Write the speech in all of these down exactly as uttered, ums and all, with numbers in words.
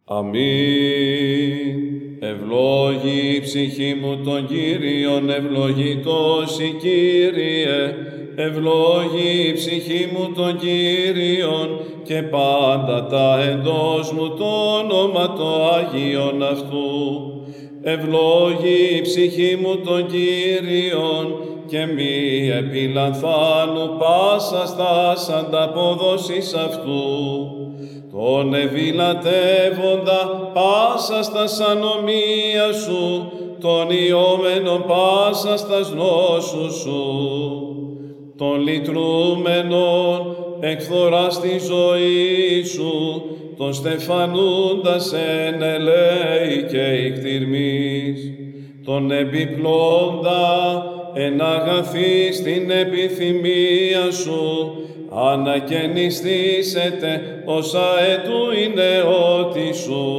Αμήν. Ευλόγη η ψυχή μου τον Κύριον, ευλογητός η Κύριε, ευλόγη η ψυχή μου τον Κύριον, και πάντα τα εντός μου το όνομα το Άγιον αυτού. Ευλόγη η ψυχή μου τον Κύριον, και μη επιλανθάνου πάσα στας ανταποδόσεις αυτού. Τον ευηλατεύοντα πάσα στας ανομία σου, τον ιόμενον πάσα στας νόσους σου, τον λυτρούμενον εκφθορά στη ζωή σου, τον στεφανούντας εν ελέη και ικτυρμής, τον επιπλώντα εν αγαθή στην επιθυμία σου, ανακαινιστήσετε όσα έτου η νεότη σου.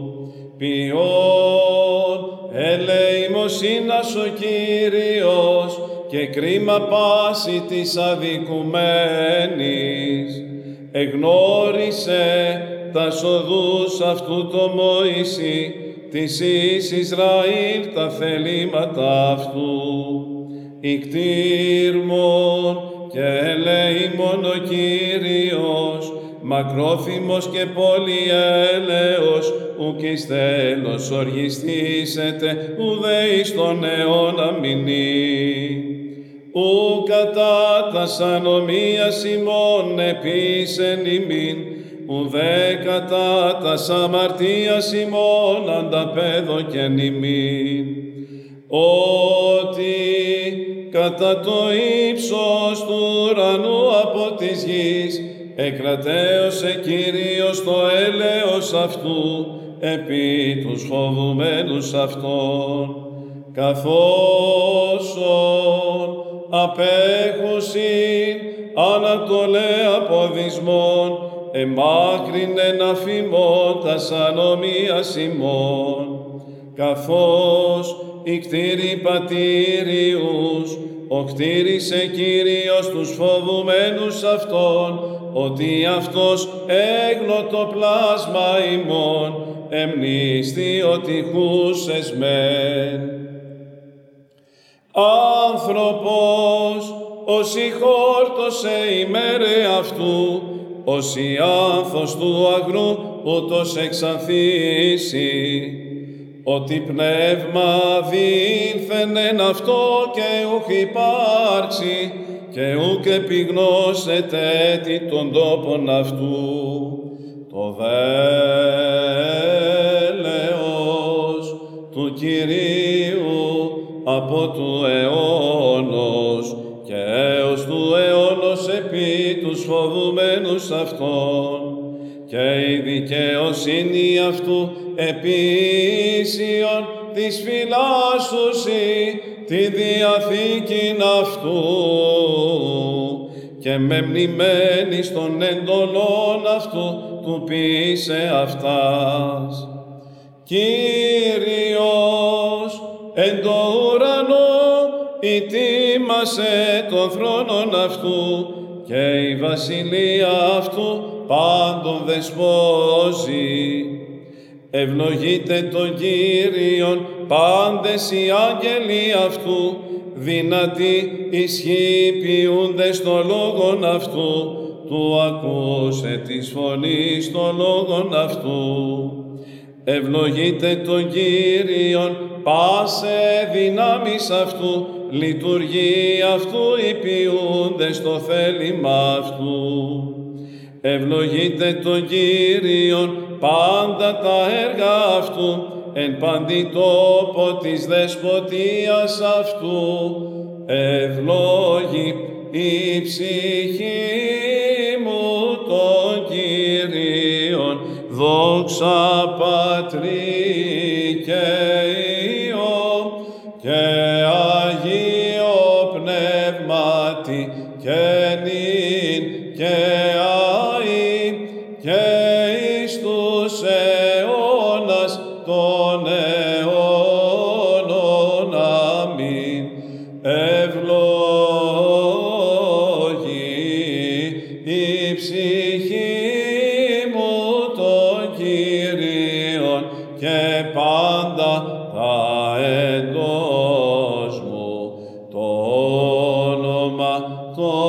Ποιόν ελεημοσύνας ο Κύριος, και κρίμα πάση της αδικουμένης. Εγνώρισε τα σοδούς αυτού το Μωυσή, της εις Ισραήλ τα θελήματα αυτού. Ικτήρμον και ελεήμον ο Κύριος, μακρόθυμος και πολυέλεος, ουκ εις τέλος οργιστήσετε, ουδέ εις τον αιώνα μηνύ. Ου κατά τας ανομίας ημών επίσεν ημίν, ουδέ κατά τας αμαρτίας ημών ανταπέδοκεν ημίν. Ότι κατά το ύψος του ουρανού από της γης εκρατέωσε Κύριος το έλεος αυτού επί τους φοβουμένους αυτών, καθόσον απέχουσιν ανατολέ αποδισμών, εμάκρυνεν αφημών τας ανομίας ημών, καθώς οι κτήροι πατήριους, ο κτήρισε Κύριος τους φοβουμένους αυτών, ότι αυτός έγνωτο πλάσμα ημών, εμνίστη ότι χούσες μεν. Άνθρωπος, όσοι χόρτωσε ημέρε αυτού, όσοι άνθος του αγρού ούτως εξανθήσει, ότι πνεύμα διήλθεν εν αυτό και ουκ υπάρξει, και ουκ επιγνώσετε τι των τόπων αυτού. Το δέλεος του Κυρίου από του αιώνος και έως του αιώνος επί τους φοβουμένους αυτών, και η δικαιοσύνη αυτού επίσιον της φυλάσσουσι τη διαθήκην αυτού, και μεμνημένης των εντολών αυτού του ποιήσε αυτάς. Κύριος εν το ουρανό ητήμασε τον θρόνον αυτού, και η βασιλεία αυτού πάντων δεσπόζει. Ευλογείτε τον Κύριον πάντες οι άγγελοι αυτού, δυνατοί ισχύοι ποιούντες το λόγον αυτού, του ακούσε της φωνής το λόγον αυτού. Ευλογείτε τον Κύριον πάσε δυνάμεις αυτού, λειτουργεί αυτού οι ποιούντες το θέλημα αυτού. Ευλογείτε τον Κύριον πάντα τα έργα αυτού, εν παντή τόπο της δεσποτείας αυτού. Ευλόγη η ψυχή μου τον Κύριον, δόξα Πατρί και Υιό και Αγίο Πνεύματι, και νυν και αεί και εις τους αιώνας των αιώνων. Αμήν. Ευλόγη η ψυχή μου τον Κύριον, αυτό